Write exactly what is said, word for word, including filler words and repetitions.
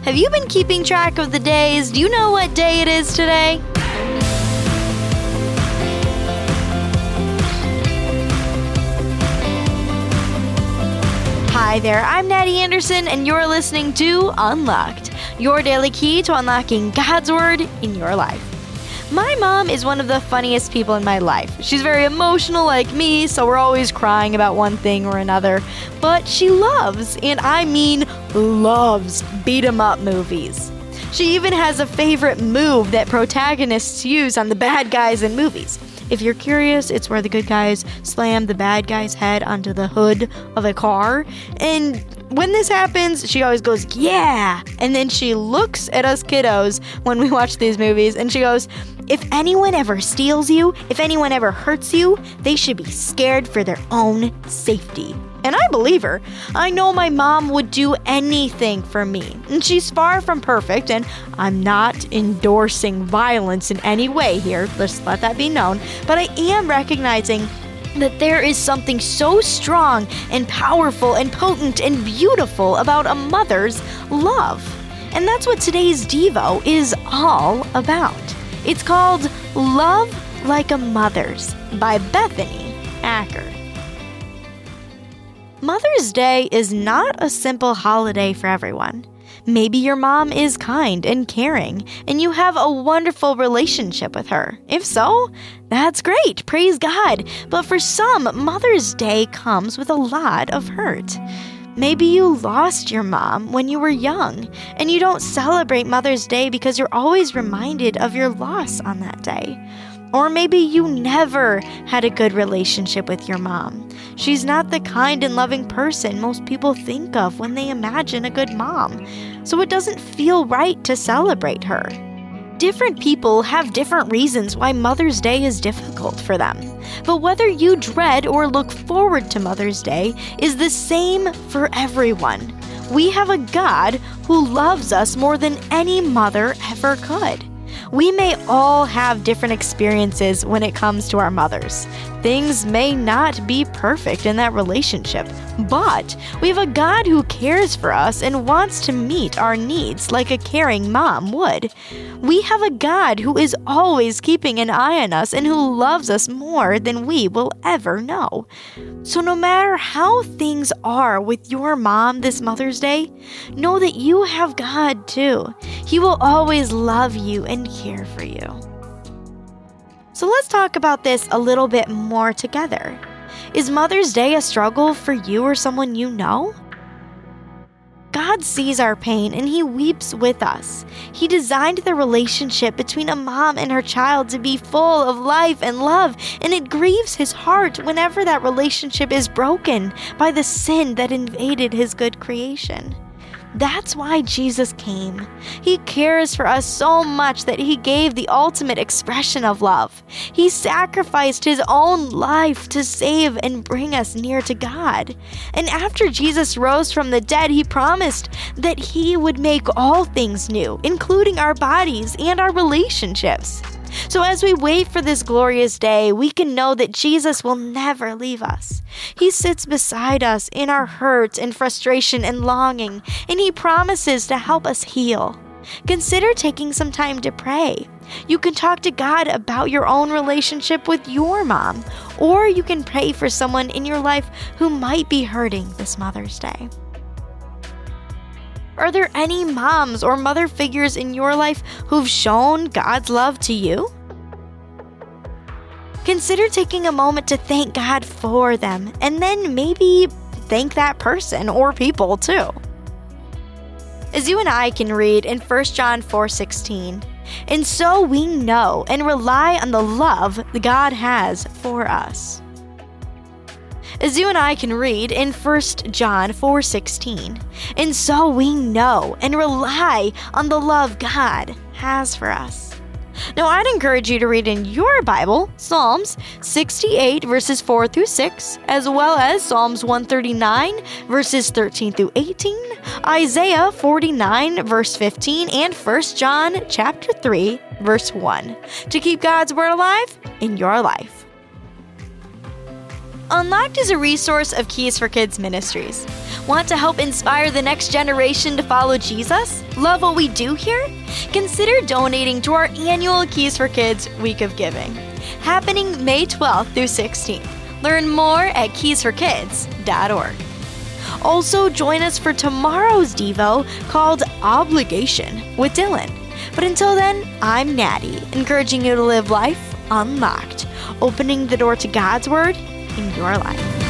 Have you been keeping track of the days? Do you know what day it is today? Hi there, I'm Natty Anderson, and you're listening to Unlocked, your daily key to unlocking God's Word in your life. My mom is one of the funniest people in my life. She's very emotional like me, so we're always crying about one thing or another. But she loves, and I mean loves, beat-em-up movies. She even has a favorite move that protagonists use on the bad guys in movies. If you're curious, it's where the good guys slam the bad guy's head onto the hood of a car. And when this happens, she always goes, yeah! And then she looks at us kiddos when we watch these movies, and she goes, if anyone ever steals you, if anyone ever hurts you, they should be scared for their own safety. And I believe her. I know my mom would do anything for me. And she's far from perfect, and I'm not endorsing violence in any way here. Let's let that be known. But I am recognizing that there is something so strong and powerful and potent and beautiful about a mother's love. And that's what today's Devo is all about. It's called Love Like a Mother's by Bethany Acker. Mother's Day is not a simple holiday for everyone. Maybe your mom is kind and caring, and you have a wonderful relationship with her. If so, that's great, praise God. But for some, Mother's Day comes with a lot of hurt. Maybe you lost your mom when you were young, and you don't celebrate Mother's Day because you're always reminded of your loss on that day. Or maybe you never had a good relationship with your mom. She's not the kind and loving person most people think of when they imagine a good mom, so it doesn't feel right to celebrate her. Different people have different reasons why Mother's Day is difficult for them. But whether you dread or look forward to Mother's Day is the same for everyone. We have a God who loves us more than any mother ever could. We may all have different experiences when it comes to our mothers. Things may not be perfect in that relationship, but we have a God who cares for us and wants to meet our needs like a caring mom would. We have a God who is always keeping an eye on us and who loves us more than we will ever know. So no matter how things are with your mom this Mother's Day, know that you have God too. He will always love you and care for you. So let's talk about this a little bit more together. Is Mother's Day a struggle for you or someone you know? God sees our pain and He weeps with us. He designed the relationship between a mom and her child to be full of life and love, and it grieves His heart whenever that relationship is broken by the sin that invaded His good creation. That's why Jesus came. He cares for us so much that He gave the ultimate expression of love. He sacrificed His own life to save and bring us near to God. And after Jesus rose from the dead, He promised that He would make all things new, including our bodies and our relationships. So as we wait for this glorious day, we can know that Jesus will never leave us. He sits beside us in our hurt and frustration and longing, and He promises to help us heal. Consider taking some time to pray. You can talk to God about your own relationship with your mom, or you can pray for someone in your life who might be hurting this Mother's Day. Are there any moms or mother figures in your life who've shown God's love to you? Consider taking a moment to thank God for them, and then maybe thank that person or people too. As you and I can read in First John four sixteen, and so we know and rely on the love that God has for us. As you and I can read in First John four sixteen, and so we know and rely on the love God has for us. Now, I'd encourage you to read in your Bible Psalms sixty-eight verses four through six, as well as Psalms one thirty-nine verses thirteen through eighteen, Isaiah forty-nine verse fifteen, and First John chapter three verse one, to keep God's Word alive in your life. Unlocked is a resource of Keys for Kids Ministries. Want to help inspire the next generation to follow Jesus? Love what we do here? Consider donating to our annual Keys for Kids Week of Giving, happening May twelfth through sixteenth. Learn more at keys for kids dot org. Also, join us for tomorrow's Devo called Obligation with Dylan. But until then, I'm Natty, encouraging you to live life unlocked, opening the door to God's Word in your life.